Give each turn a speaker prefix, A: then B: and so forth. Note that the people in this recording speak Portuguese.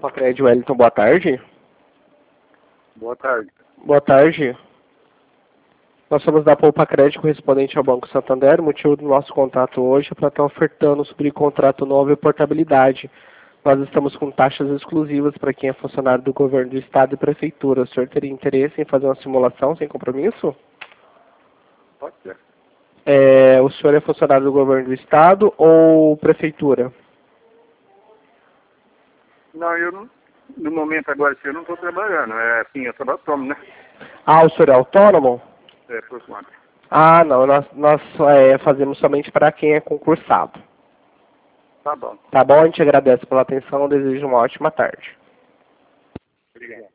A: Poupa-Cred Wellington, boa tarde.
B: Boa tarde.
A: Boa tarde. Nós somos da Poupa-Cred, correspondente ao Banco Santander. O motivo do nosso contato hoje é para estar ofertando sobre contrato novo e portabilidade. Nós estamos com taxas exclusivas para quem é funcionário do governo do estado e prefeitura. O senhor teria interesse em fazer uma simulação sem compromisso?
B: Pode ser.
A: O senhor é funcionário do governo do estado ou prefeitura?
B: Não, eu não, no momento agora eu não estou trabalhando. É assim, eu sou autônomo, né?
A: Ah, o senhor é autônomo?
B: É, por conta.
A: Ah, não, nós fazemos somente para quem é concursado.
B: Tá bom.
A: Tá bom? A gente agradece pela atenção, desejo uma ótima tarde.
B: Obrigado.